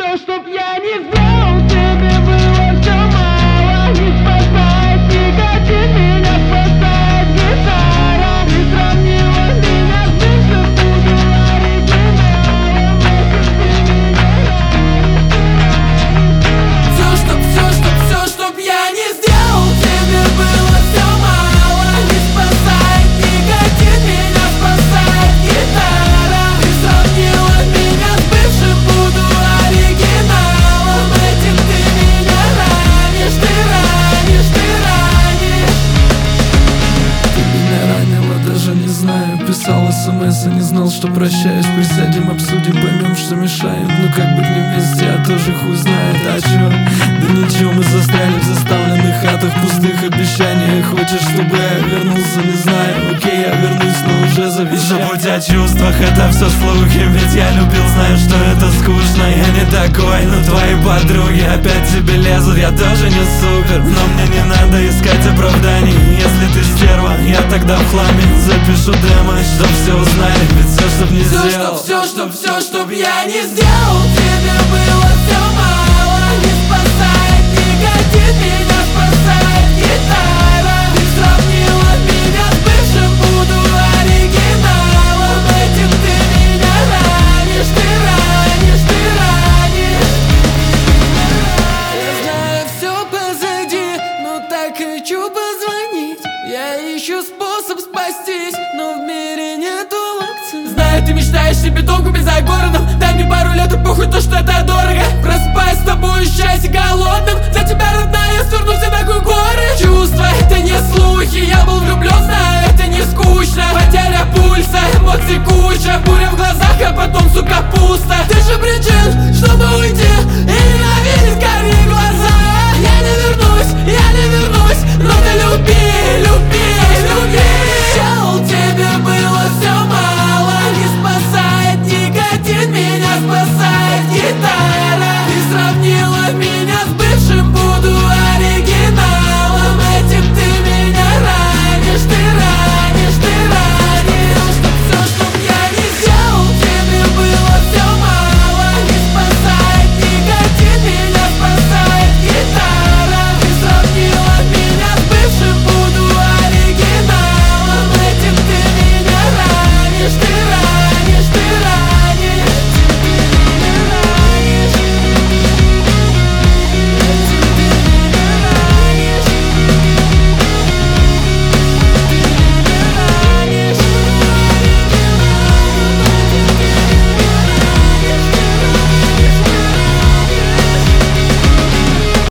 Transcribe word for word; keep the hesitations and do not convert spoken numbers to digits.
все, чтоб я не сделал, тебе было все мало. Не спасает никотин, меня спасает гитара. Ты сравнила меня с бывшим, буду оригиналом. Если ты меня ранишь, Все, чтоб, все, чтоб, все, чтоб я не сделал, тебе было все мало. Не спасает никотин, меня спасает гитара. Ты сравнила меня с бывшим, буду оригиналом. Этим ты меня ранишь, ты ранишь, ты ранишь. Ты меня ранила, даже не знаю. Писал смс, и не знал, что прощаюсь. Присядем, обсудим, поймем, что мешаем. Ну как быть не вместе, а тоже хуй знает. А чё? Да ничего, мы застряли в заставленных хатах, пустых обещаниях. Хочешь, чтобы я вернулся, не знаю. Окей, я вернусь, но уже завещаю. Забудь о чувствах, это все слухи. Ведь я любил, знаю, что это скучно. Я не такой, но твои подруги опять тебе лезут. Я тоже не супер, но мне не надо искать оправданий. Если ты стерва, я тогда в хламе. Запишу демо, чтоб все узнали. Ведь все, чтоб не Все, сделал. чтоб, все, чтоб, все, чтоб я не сделал, тебе было все мало. Не спасает никотин, меня спасает гитара. Ты сравнила меня с бывшим, буду оригиналом. Этим ты меня ранишь, ты ранишь, ты ранишь. Я знаю, все позади, но так хочу позвонить. Я ищу способ спастись, но в мире нету лекций. Знаю, ты мечтаешь себе дом купить за городом. Дай мне пару лет и похуй то, что это